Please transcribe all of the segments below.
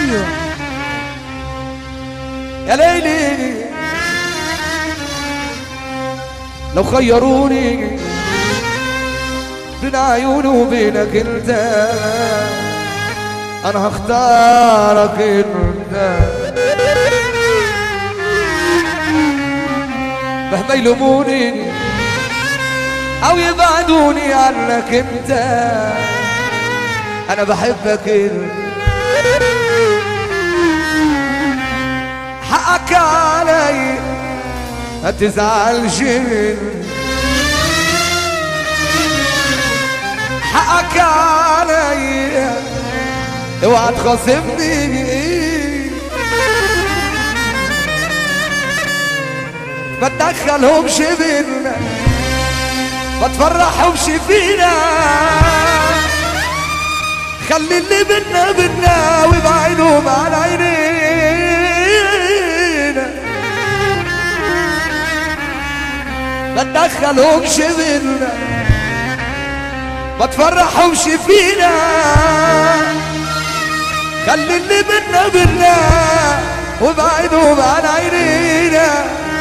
ايوه يا ليلي لو خيروني بين عيوني وبينك انت انا هختارك انت مهما يلوموني او يبعدوني عنك انت انا بحبك انت حقك علي ما تزعلش حقك علي اوعى تخاصمني ما تدخلهمش بينا ما تفرحهمش فينا خلي اللي بينا بينا وابعدهم عن عينينا ما تدخلهمش بينا ما تفرحهمش فينا خلي اللي بينا بينا وابعدهم عن عينينا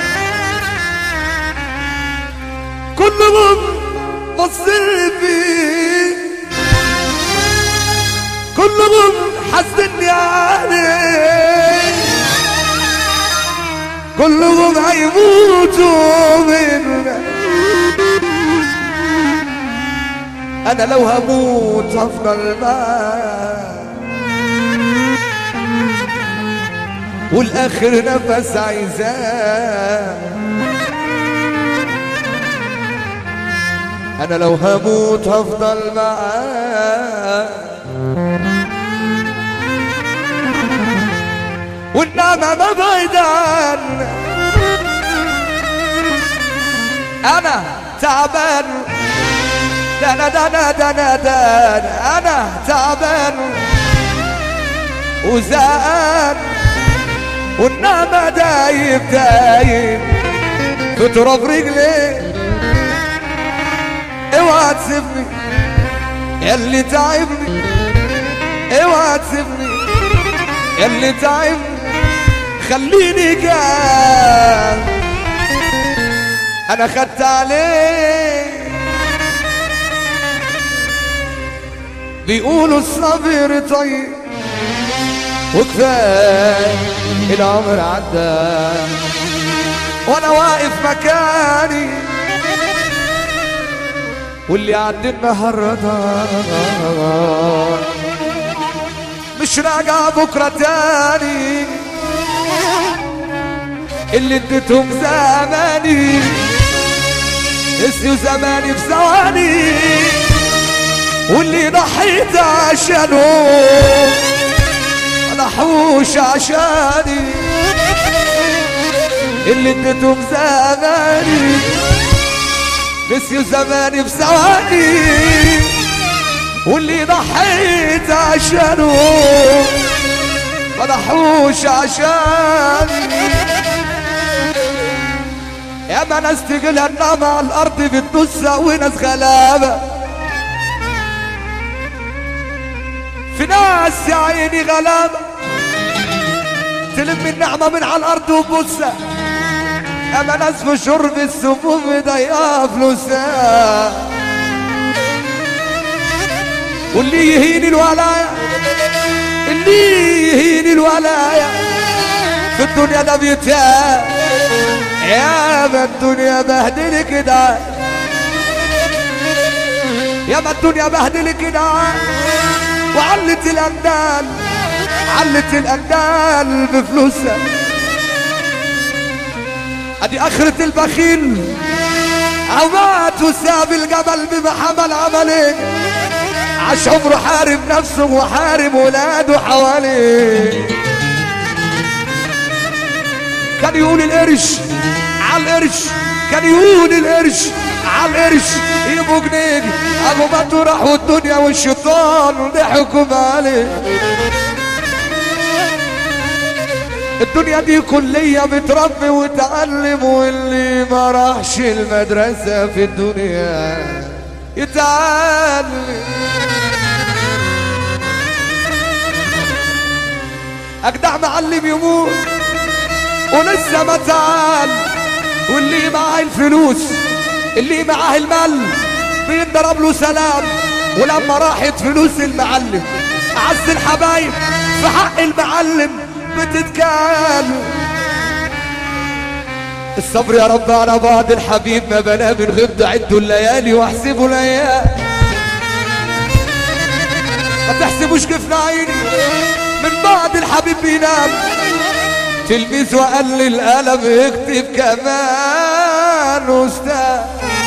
كلهم بصر فيك كلهم حاسدني عليك كلهم هيموتوا منا انا لو هموت هفضل معاك والاخر نفس عايزاك انا لو هموت هفضل معاك والنعمة ما بعيد عنك انا تعبان انا تعبان وزهقان والنعمة دايب في تراب رجلي اوعى تسيبني ياللي تعبني اوعى تسيبني ياللي تعبني خليني جان انا خدت عليك بيقولوا الصبر طيب وكفايه العمر عدى وانا واقف مكاني واللي عدى النهارده مش راجع بكره تاني اللي اديتهم زماني نسيوا زماني في ثواني واللي ضحيت عشانه ضحوش عشاني اللي اديتهم زماني نسيوا زماني في ثواني واللي ضحيت عشانه ما ضحوش عشاني ياما ناس تجيلها النعمة على الأرض بتدوسها وناس غلابة في ناس يا عيني غلابة تلم النعمة من على الأرض وتبوسها ياما ناس في شرب السموم مضيقة فلوسها واللي يهين الولاية اللي يهين الولاية في الدنيا ده بيتهان ياما الدنيا بهدل كده ياما الدنيا بهدل كده وعلت الأندال علت الأندال بفلوسها ادي اخرة البخيل عمات وساب الجبل بما حمل عملين عاش عمره حارب نفسه وحارب ولاده حواليه كان يقول القرش على القرش كان يقول القرش على القرش يبقوا جنيه ابو ما راح والدنيا والشيطان ضحكوا عليه الدنيا دي كلية بتربي وتعلم واللي ما راحش المدرسة في الدنيا يتعلم اجدع معلم يموت ولسه ما تعال، واللي معاه الفلوس اللي معاه المال بينضرب له سلام. ولما راحت فلوس المعلم اعز الحبايب في حق المعلم بتتكال. الصبر يا رب على بعض الحبيب ما بلا من غبت عدوا الليالي واحسبوا الايام. ما تحسبوش كيف عيني من بعد الحبيب بينام. تلميذ وقال القلم اكتب كمان استاذ.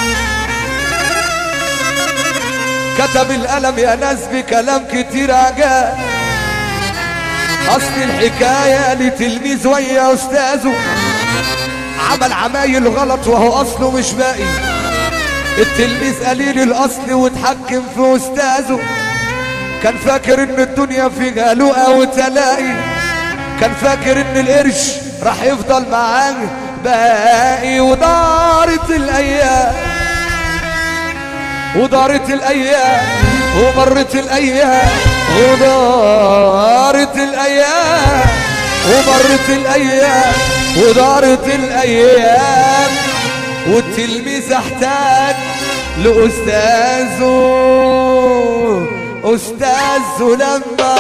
كتب القلم يا ناس بكلام كتير عجاب. اصل الحكايه لتلميذ ويا استاذه عمل عمايل غلط وهو اصله مش باقي. التلميذ قليل الاصل واتحكم في استاذه. كان فاكر ان الدنيا فيها لقا وتلاقي. كان فاكر ان القرش راح يفضل معاه باقي. ودارت الايام ودارت الايام ومرت الايام ودارت الايام ومرت الايام ودارت الايام. والتلميذ احتاج لاستاذه. استاذه لما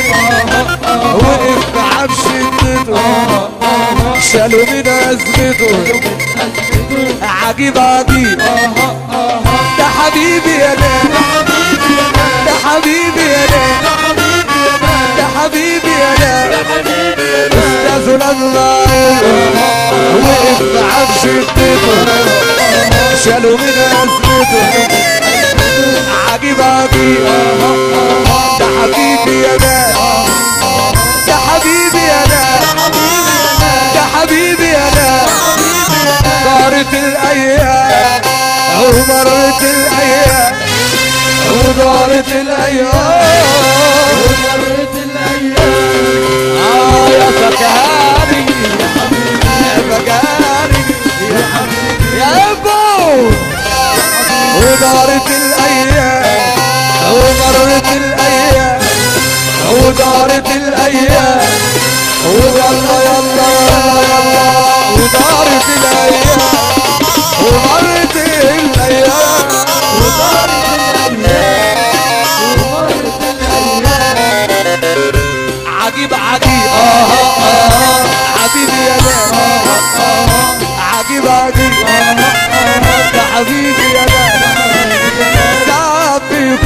وقف معاه بشدته شالوا من ازمته. عجيب عجيب ده حبيبي يا ناس، ده حبيبي يا ناس، ده حبيبي يا ناس. استاذه لما وقف معاه بشدته شالوا من ازمته. عجيب عجيب ده حبيبي يا ناس، ده حبيبي يا ناس، ده حبيبي يا ناس. دارت الايام ومرت الايام ودارت الايام ومرت الايام. يا فكهاني يا فكهاني يا حبيبي يا ابو. ودارت الايام ومرت الايام ودارت الايام ويلا يلا يلا. ودارت الايام ومرت الايام ودارت الايام ومرت الايام. عجيب عجيب حبيبي يا ناس، عجيب عجيب ده حبيبي يا ناس. ساعات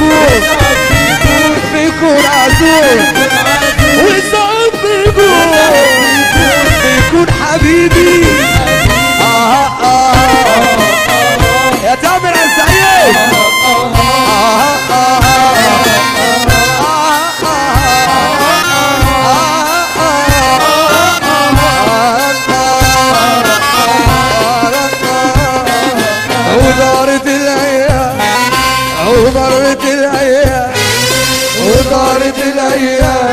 بيكون عزوز وساعات بيكون حبيبي. يا تامر يا سعيد. ودارت الايام ومرت الايام ودارت الايام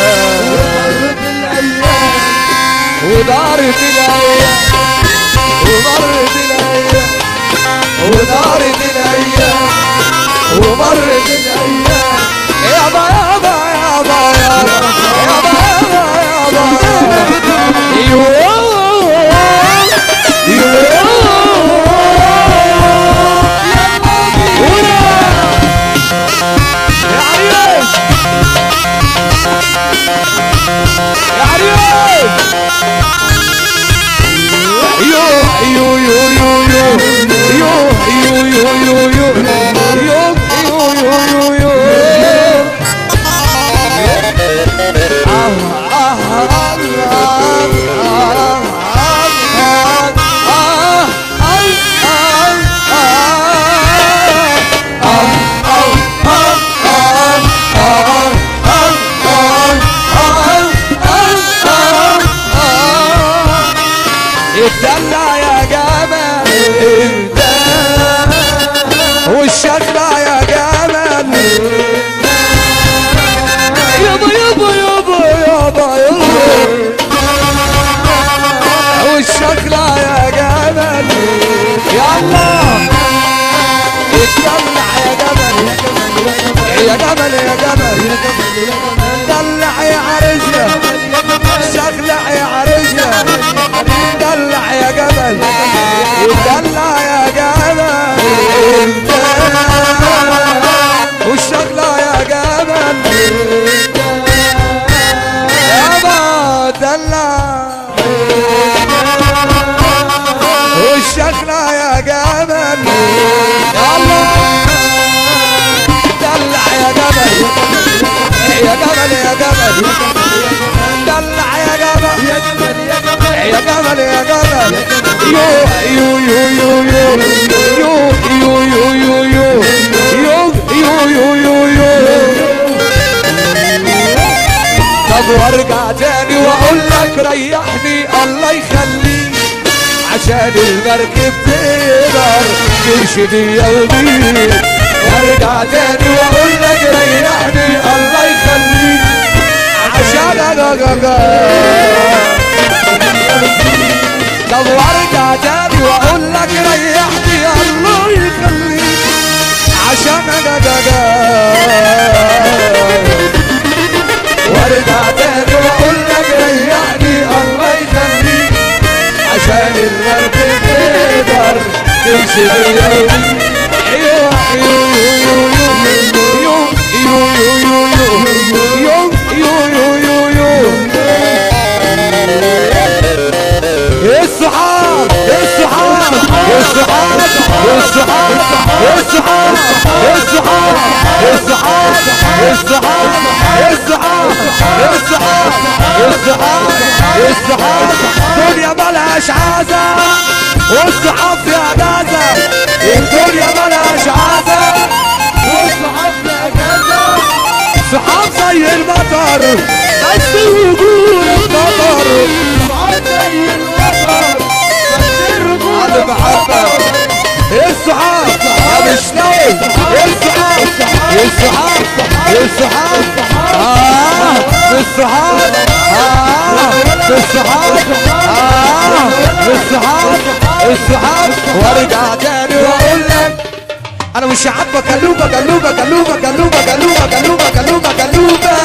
ودارت الايام ومرت الايام ودارت الايام ومرت الايام. يابا يابا يابا يابا يابا يابا الدلع يا جمال والشكلة يا جمال. يابا يابا يابا يابا يابا والشكلة يا جمال. يلا الدلع يا جمال يا جمال يا جمال. دلع يا عريسنا دلعنا يا جمل يلا دلع يا جمل يا جمل يا جمل دلع يا جمل يا جمل يا جمل يو يو يو يو يو يو يو يو يو يو يو يو يو. طب وارجع تاني واقول لك ريحني الله يخليك عشان المركب تقدر تمشي بيا وبيك. وارجع تاني واقول لك ريحني الله يخليك عشان طب وارجع تاني واقول لك ريحني الله يخليك عشان وارجع تاني واقول لك ريحني الله يخليك عشان المركب تقدر تمشي بيا. الصحاب الصحاب الصحاب الصحاب الصحاب الصحاب الصحاب الصحاب الصحاب الصحاب الصحاب الدنيا ملهاش عازة والصحاب فيها جازة. الدنيا ملهاش عازة والصحاب فيها جازة. صحاب زي المطر بس وجود المطر. صحاب زي المطر بس الرجول المحبة. الصحاب يا مش نايم الصحاب الصحاب الصحاب الصحاب الصحاب الصحاب الصحاب. وارجع تاني واقول لك انا مش عاجبك قلوبة قلوبة قلوبة قلوبة قلوبة قلوبة قلوبة قلوبة.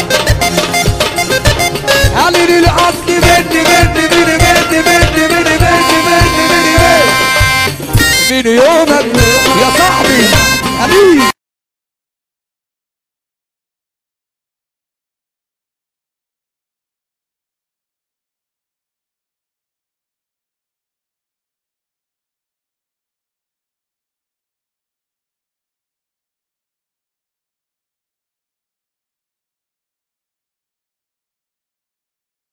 قالي لي الاصل مني مني مني مني مني مني مني مني مني من يومك يا صاحبي حبيبي